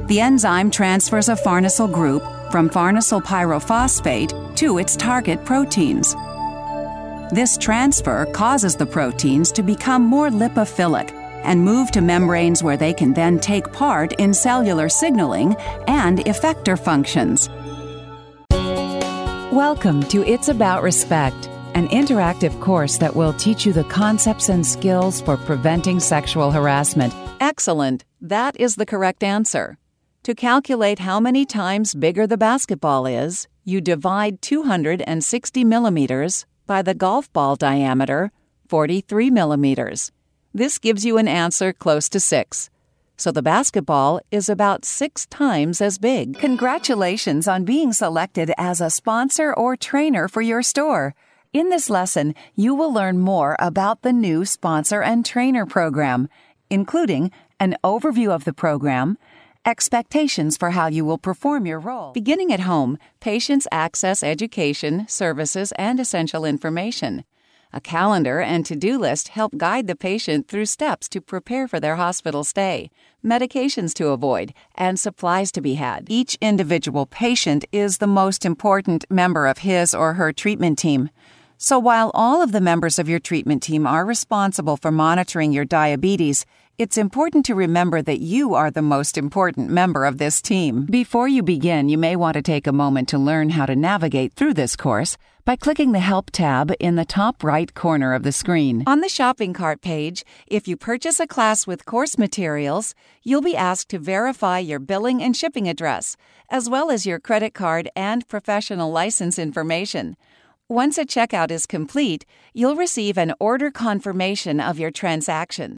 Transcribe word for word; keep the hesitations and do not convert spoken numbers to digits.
The enzyme transfers a farnesyl group from farnesyl pyrophosphate to its target proteins. This transfer causes the proteins to become more lipophilic and move to membranes where they can then take part in cellular signaling and effector functions. Welcome to It's About Respect, an interactive course that will teach you the concepts and skills for preventing sexual harassment. Excellent. That is the correct answer. To calculate how many times bigger the basketball is, you divide two hundred sixty millimeters by the golf ball diameter, forty-three millimeters. This gives you an answer close to six. So the basketball is about six times as big. Congratulations on being selected as a sponsor or trainer for your store. In this lesson, you will learn more about the new Sponsor and Trainer program, including an overview of the program, expectations for how you will perform your role. Beginning at home, patients access education, services, and essential information. A calendar and to-do list help guide the patient through steps to prepare for their hospital stay, medications to avoid, and supplies to be had. Each individual patient is the most important member of his or her treatment team. So while all of the members of your treatment team are responsible for monitoring your diabetes, it's important to remember that you are the most important member of this team. Before you begin, you may want to take a moment to learn how to navigate through this course by clicking the Help tab in the top right corner of the screen. On the shopping cart page, if you purchase a class with course materials, you'll be asked to verify your billing and shipping address, as well as your credit card and professional license information. Once a checkout is complete, you'll receive an order confirmation of your transaction.